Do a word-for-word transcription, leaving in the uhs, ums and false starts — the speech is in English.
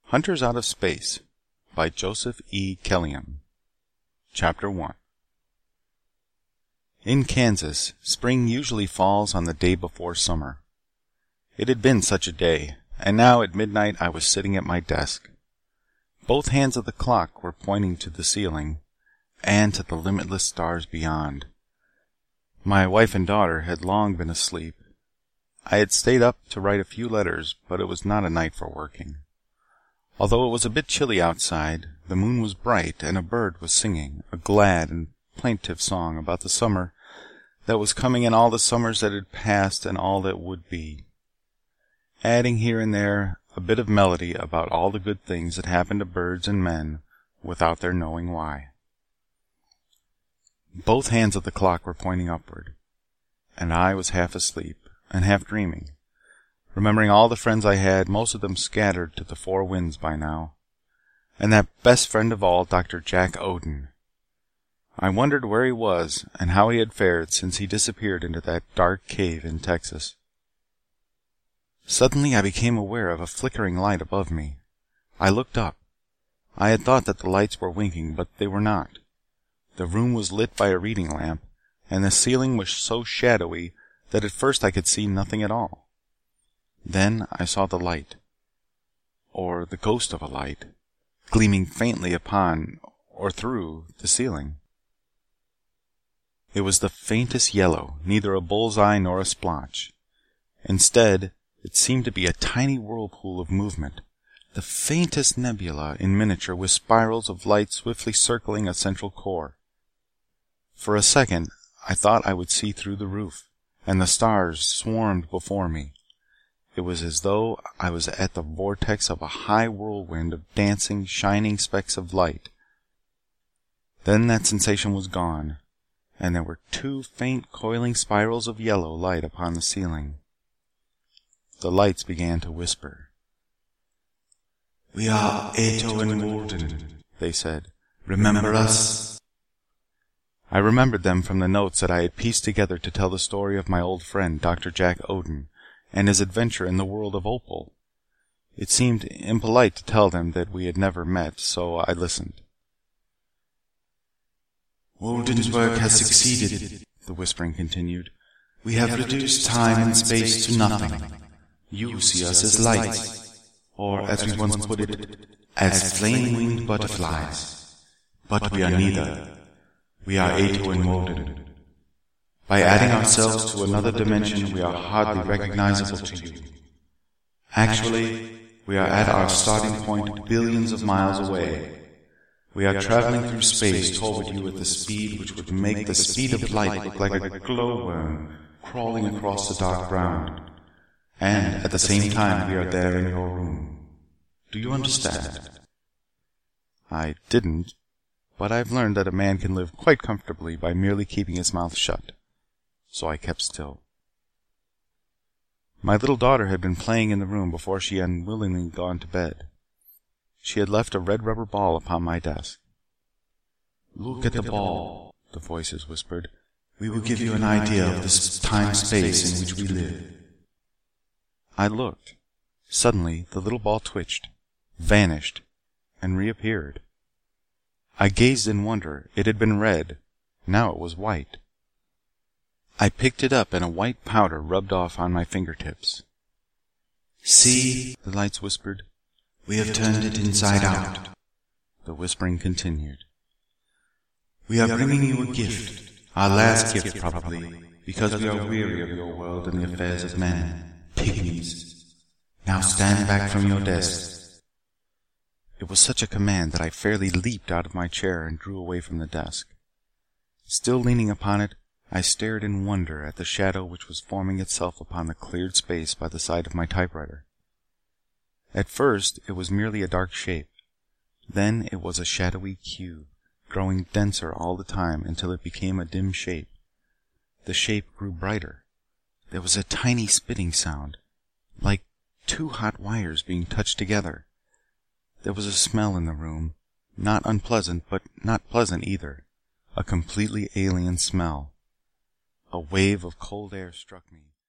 Hunters Out of Space by Joseph E. Kellion. Chapter one. In Kansas, spring usually falls on the day before summer. It had been such a day, and now at midnight I was sitting at my desk. Both hands of the clock were pointing to the ceiling, and to the limitless stars beyond. My wife and daughter had long been asleep. I had stayed up to write a few letters, but it was not a night for working. Although it was a bit chilly outside, the moon was bright, and a bird was singing a glad and plaintive song about the summer that was coming and all the summers that had passed and all that would be, adding here and there a bit of melody about all the good things that happened to birds and men without their knowing why. Both hands of the clock were pointing upward, and I was half asleep and half dreaming, remembering all the friends I had, most of them scattered to the four winds by now, and that best friend of all, Doctor Jack Odin. I wondered where he was and how he had fared since he disappeared into that dark cave in Texas. Suddenly I became aware of a flickering light above me. I looked up. I had thought that the lights were winking, but they were not. The room was lit by a reading lamp, and the ceiling was so shadowy that at first I could see nothing at all. Then I saw the light, or the ghost of a light, gleaming faintly upon, or through, the ceiling. It was the faintest yellow, neither a bullseye nor a splotch. Instead, it seemed to be a tiny whirlpool of movement, the faintest nebula in miniature with spirals of light swiftly circling a central core. For a second, I thought I would see through the roof, and the stars swarmed before me. It was as though I was at the vortex of a high whirlwind of dancing, shining specks of light. Then that sensation was gone, and there were two faint coiling spirals of yellow light upon the ceiling. The lights began to whisper. "We are Ato and Walden," they said. "Remember us?" I remembered them from the notes that I had pieced together to tell the story of my old friend, Doctor Jack Odin, and his adventure in the world of Opal. It seemed impolite to tell them that we had never met, so I listened. "Walden's work has succeeded," the whispering continued. "We have reduced time and space to nothing. You see us as light, or as we once put it, as flame-winged butterflies. But we are neither. We are Ato and Walden. By adding ourselves to another dimension, we are hardly recognizable to you. Actually, we are at our starting point billions of miles away. We are traveling through space toward you at the speed which would make the speed of light look like a glowworm crawling across the dark ground. And at the same time, we are there in your room. Do you understand?" I didn't, but I've learned that a man can live quite comfortably by merely keeping his mouth shut. So I kept still. My little daughter had been playing in the room before she had unwillingly gone to bed. She had left a red rubber ball upon my desk. "Look at the ball," the voices whispered. "We will give you an idea of the time-space in which we live." I looked. Suddenly, the little ball twitched, vanished, and reappeared. I gazed in wonder. It had been red. Now it was white. I picked it up and a white powder rubbed off on my fingertips. "See," the lights whispered. "We have turned it inside out." The whispering continued. "We are bringing you a gift. Our last gift, probably, because we are weary of your world and the affairs of men. Pygmies. Now stand back from your desk." It was such a command that I fairly leaped out of my chair and drew away from the desk. Still leaning upon it, I stared in wonder at the shadow which was forming itself upon the cleared space by the side of my typewriter. At first, it was merely a dark shape. Then it was a shadowy cube, growing denser all the time until it became a dim shape. The shape grew brighter. There was a tiny spitting sound, like two hot wires being touched together. There was a smell in the room, not unpleasant, but not pleasant either. A completely alien smell. A wave of cold air struck me.